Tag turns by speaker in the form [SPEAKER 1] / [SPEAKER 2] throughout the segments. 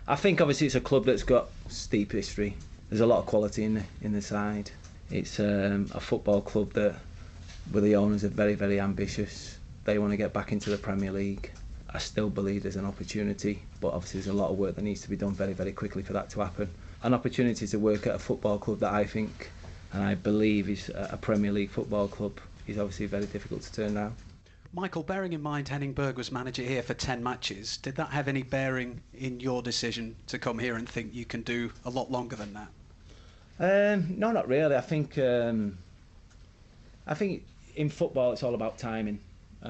[SPEAKER 1] I think obviously it's a club that's got steep history. There's a lot of quality in the side. It's a football club that, where the owners are very, very ambitious. They want to get back into the Premier League. I still believe there's an opportunity, but obviously there's a lot of work that needs to be done very, very quickly for that to happen. An opportunity to work at a football club that I think and I believe is a Premier League football club is obviously very difficult to turn down.
[SPEAKER 2] Michael, bearing in mind Henning Berg was manager here for 10 matches, did that have any bearing in your decision to come here and think you can do a lot longer than that?
[SPEAKER 1] No, not really. I think in football it's all about timing.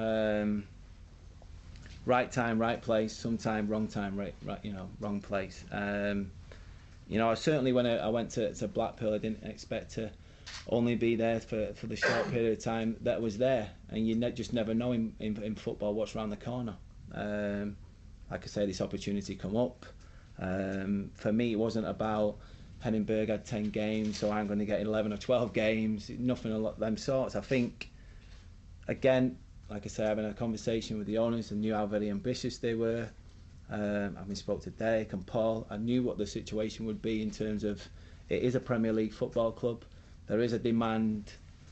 [SPEAKER 1] Right time, right place. Sometimes wrong time, right, wrong place. Certainly when I went to Blackpool, I didn't expect to only be there for the short period of time that was there, and you just never know in football what's around the corner. Like I say, this opportunity come up. For me, it wasn't about Henning Berg had 10 games, so I'm going to get 11 or 12 games. Nothing of them sorts. I think, again, like I say, having a conversation with the owners, I knew how very ambitious they were. Having spoke to Derek and Paul, I knew what the situation would be in terms of it is a Premier League football club. There is a demand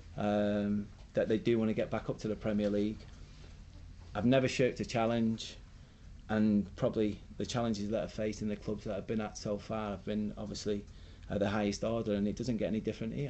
[SPEAKER 1] that they do want to get back up to the Premier League. I've never shirked a challenge, and probably the challenges that I've faced in the clubs that I've been at so far have been obviously at the highest order, and it doesn't get any different here.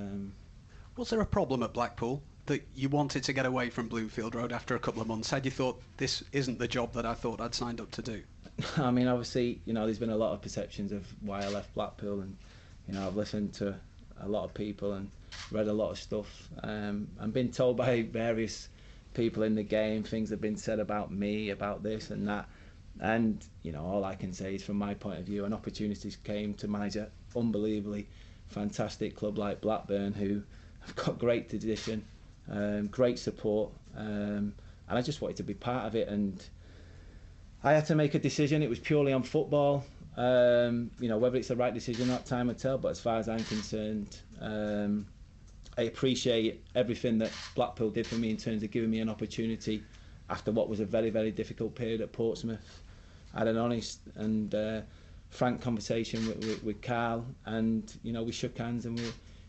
[SPEAKER 2] Was there a problem at Blackpool that you wanted to get away from Bloomfield Road after a couple of months? Had you thought, this isn't the job that I thought I'd signed up to do?
[SPEAKER 1] I mean, obviously, there's been a lot of perceptions of why I left Blackpool, and I've listened to a lot of people and read a lot of stuff, and been told by various people in the game, things have been said about me, about this and that, and all I can say is, from my point of view, an opportunity came to manage an unbelievably fantastic club like Blackburn, who have got great tradition, great support, and I just wanted to be part of it, and I had to make a decision. It was purely on football. Whether it's the right decision that time will tell, but as far as I'm concerned, I appreciate everything that Blackpool did for me in terms of giving me an opportunity after what was a very, very difficult period at Portsmouth. I had an honest and frank conversation with Carl, and we shook hands, and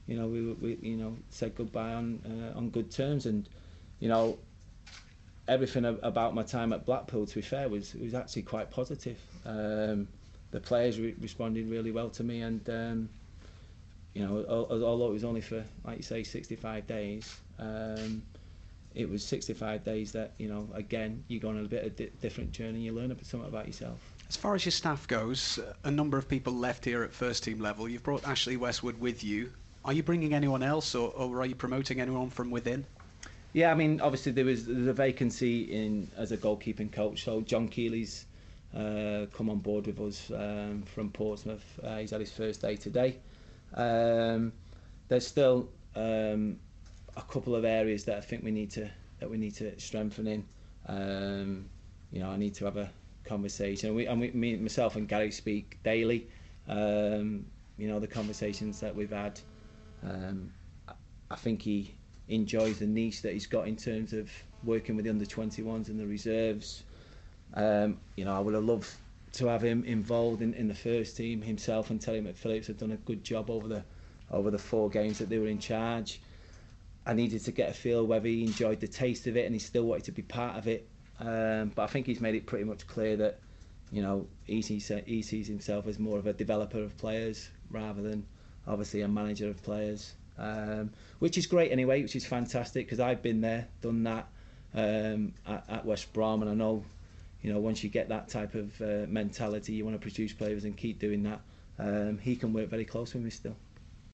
[SPEAKER 1] we said goodbye on good terms, and everything about my time at Blackpool, to be fair, was actually quite positive. The players responded really well to me, and although it was only for, like you say, 65 days, it was 65 days that, again, you go on a bit of different journey, you learn a bit something about yourself.
[SPEAKER 2] As far as your staff goes, a number of people left here at first team level. You've brought Ashley Westwood with you. Are you bringing anyone else, or are you promoting anyone from within?
[SPEAKER 1] Yeah, I mean, obviously there's a vacancy as a goalkeeping coach, so John Keeley's come on board with us from Portsmouth. He's had his first day today. There's still a couple of areas that I think we need to strengthen in. I need to have a conversation. Myself and Gary speak daily. The conversations that we've had. I think he enjoys the niche that he's got in terms of working with the under-21s and the reserves. I would have loved to have him involved in the first team himself, and Terry McPhillips had done a good job over the 4 games that they were in charge. I needed to get a feel whether he enjoyed the taste of it and he still wanted to be part of it. But I think he's made it pretty much clear that he sees himself as more of a developer of players rather than obviously a manager of players, which is great anyway, which is fantastic, because I've been there, done that at West Brom, and I know once you get that type of mentality, you want to produce players and keep doing that. He can work very close with me still.